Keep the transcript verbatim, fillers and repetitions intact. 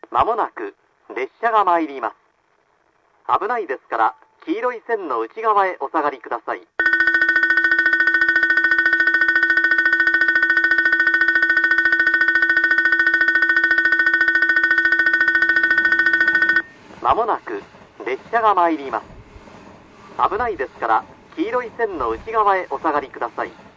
まもなく列車が参ります。危ないですから黄色い線の内側へお下がりください。まもなく列車が参ります。危ないですから黄色い線の内側へお下がりください。